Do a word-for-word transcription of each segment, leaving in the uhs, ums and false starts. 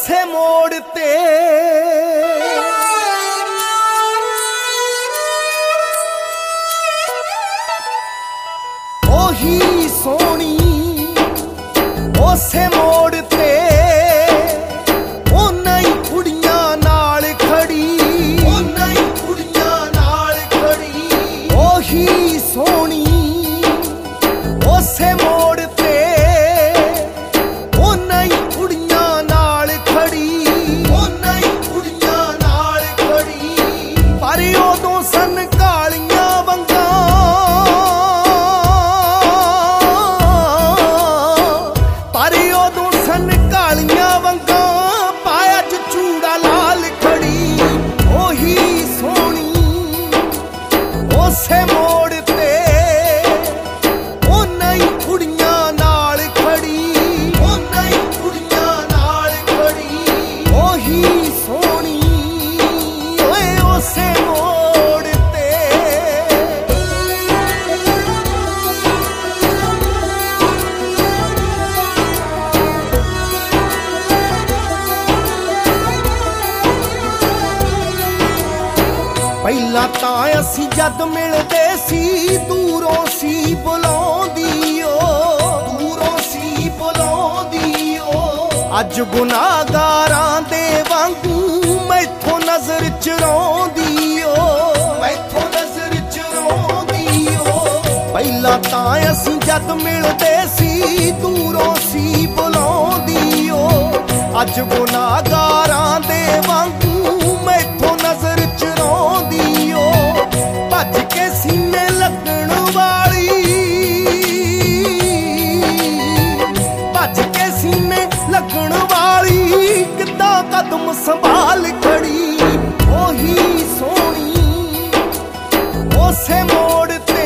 ਉਸੇ ਮੋੜ ਤੇ ਉਹੀ ਸੋਹਣੀ ਉਸੇ ਮੋੜ ਤੇ ਉਹਨਾਂ ਹੀ ਕੁੜੀਆਂ ਨਾਲ ਖੜੀ ਉਹਨਾਂ ਹੀ ਕੁੜੀਆਂ ਨਾਲ ਖੜੀ ਉਹੀ ਸੋਹਣੀ ਉਸੇ ਮੋੜ ਤੇ ਉਹਨਾਂ ਹੀ ਕੁੜੀਆਂ ਨਾਲ ਖੜੀ ਉਹਨਾਂ ਹੀ ਕੁੜੀਆਂ ਨਾਲ ਖੜੀ ਪਰ ਉਦੋਂ ਸਨ ਕਾਲੀਆਂ ਵੰਗਾਂ ਪਰ ਉਦੋਂ ਸਨ ਕਾਲੀਆਂ ਵੰਗਾਂ ਪਾਇਆ ਚ ਚੂੜਾ ਲਾਲ ਖੜੀ ਉਹੀ ਸੋਹਣੀ ਉਸੇ ਮੋੜ ਤੇ ਉਹਨਾਂ ਹੀ ਕੁੜੀਆਂ ਨਾਲ ਖੜੀ ਉਹਨਾਂ ਹੀ ਕੁੜੀਆਂ ਨਾਲ ਖੜੀ ਉਹੀ ਸੋਹਣੀ ਓਏ ਉਸੇ ਮੋੜ ਤੇ ਪਹਿਲਾਂ ਤਾਂ ਅਸੀਂ ਜਦ ਮਿਲਦੇ ਸੀ ਦੂਰੋਂ ਸੀ ਬੁਲਾਉਂਦੀ ਓ ਦੂਰੋਂ ਸੀ ਬੁਲਾਉਂਦੀ ਓ ਅੱਜ ਗੁਨਾਹਗਾਰਾਂ ਦੇ ਵਾਂਗੂ ਮੈਥੋਂ ਨਜ਼ਰ ਚੁਰਾਉਂਦੀ ਓ ਮੈਥੋਂ ਨਜ਼ਰ ਚੁਰਾਉਂਦੀ ਓ ਪਹਿਲਾਂ ਤਾਂ ਅਸੀਂ ਜਦ ਮਿਲਦੇ ਸੀ ਦੂਰੋਂ ਸੀ ਬੁਲਾਉਂਦੀ ਓ ਅੱਜ ਗੁਨਾਹਗਾਰਾਂ ਦੇ ਵਾਂਗੂ ਮੈਥੋਂ ਨਜ਼ਰ ਚੁਰਾਉਂਦੀ ਓ ਭੱਜ ਕੇ ਸੀਨੇ ਲੱਗਣ ਵਾਲੀ ਭੱਜ ਕੇ ਸੀਨੇ ਲੱਗਣ ਵਾਲੀ ਕਿੱਦਾਂ ਕਦਮ ਸੰਭਾਲ ਖੜੀ ਉਹੀ ਸੋਹਣੀ ਉਸੇ ਮੋੜ ਤੇ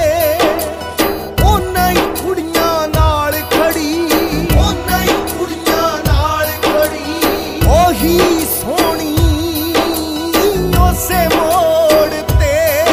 ਉਹਨਾਂ ਹੀ ਕੁੜੀਆਂ ਨਾਲ ਖੜੀ ਉਹਨਾਂ ਹੀ ਕੁੜੀਆਂ ਨਾਲ ਖੜੀ ਉਹੀ ਸੋਹਣੀ ਉਸੇ ਮੋੜ ਤੇ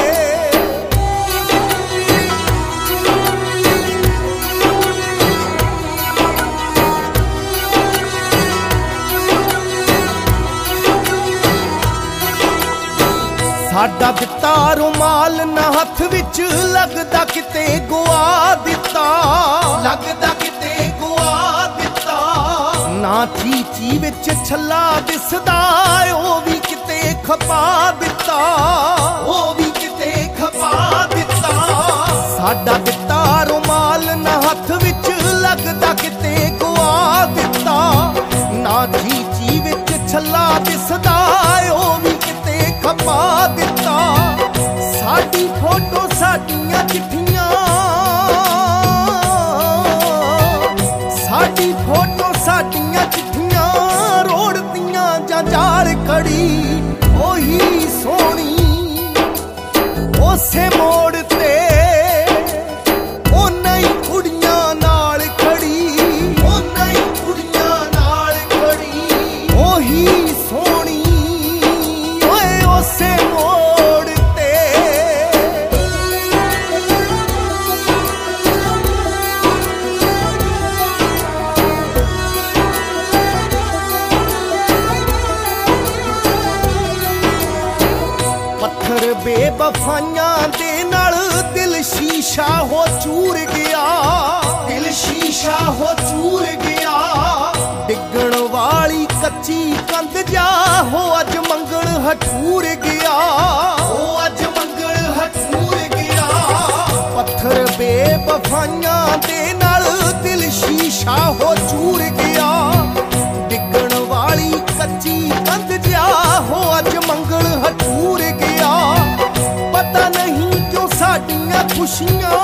ਸਾਡਾ ਦਿੱਤਾ ਰੁਮਾਲ ਨਾ ਹੱਥ ਵਿੱਚ ਲੱਗਦਾ ਕਿਤੇ ਗੁਆ ਦਿੱਤਾ ਲੱਗਦਾ ਕਿਤੇ ਗੁਆ ਦਿੱਤਾ ਨਾ ਚੀਚੀ ਵਿੱਚ ਛੱਲਾ ਦਿਸਦਾ ਉਹ ਵੀ ਕਿਤੇ ਖਪਾ ਦਿੱਤਾ ਉਹ ਵੀ ਕਿਤੇ ਖਪਾ ਦਿੱਤਾ ਸਾਡਾ ਦਿੱਤਾ ਰੁਮਾਲ ਨਾ ਹੱਥ ਵਿੱਚ ਲੱਗਦਾ ਕਿਤੇ ਗੁਆ ਦਿੱਤਾ ਨਾ ਚੀਚੀ ਵਿੱਚ ਛੱਲਾ ਦਿਸਦਾ ਉਹ ਵੀ ਕਿਤੇ ਖਪਾ ਦਿੱਤਾ ਸਾਡੀ ਫੋਟੋ ਸਾਡੀਆਂ ਚਿੱਠੀਆਂ ਸਾਡੀ ਫੋਟੋ ਸਾਡੀਆਂ ਚਿੱਠੀਆਂ ਰੋੜਦੀਆਂ ਜਾਂ ਜਾਲ ਖੜੀ ਉਹੀ ਸੋਹਣੀ ਉਸੇ ਮੋੜ ਤੇ ਉਹਨਾਂ ਹੀ ਕੁੜੀਆਂ ਨਾਲ ਖੜੀ ਉਹਨਾਂ ਹੀ ਕੁੜੀਆਂ ਨਾਲ ਖੜੀ ਉਹੀ ਸੋਹਣੀ ਓਏ ਉਸੇ ਮੋੜ ਤੇ ਪੱਥਰ ਬੇਵਫਾਈਆਂ ਦੇ ਨਾਲ ਦਿਲ ਸ਼ੀਸ਼ਾ ਹੋ ਚੂਰ ਗਿਆ ਦਿਲ ਸ਼ੀਸ਼ਾ ਹੋ ਚੂਰ ਗਿਆ ਡਿੱਗਣ ਵਾਲੀ ਕੱਚੀ ਕੰਧ ਜਾ ਹੋ ਅੱਜ ਮੰਗਣ ਹਠੂਰ ਗਿਆ ਉਹ ਅੱਜ ਮੰਗਣ ਹਠੂਰ ਗਿਆ ਪੱਥਰ ਬੇਵਫਾਈਆਂ ਦੇ ਨਾਲ ਦਿਲ ਸ਼ੀਸ਼ਾ ਹੋ ਚੂਰ ਗਿਆ ਡਿੱਗਣ ਵਾਲੀ ਕੱਚੀ ਕੰਧ ਜਾ ਹੋ ਅੱਜ ਮੰਗਣ ਹਠੂਰ ਗਿਆ ਪਤਾ ਨਹੀਂ ਕਿਉਂ ਸਾਡੀਆਂ ਖੁਸ਼ੀਆਂ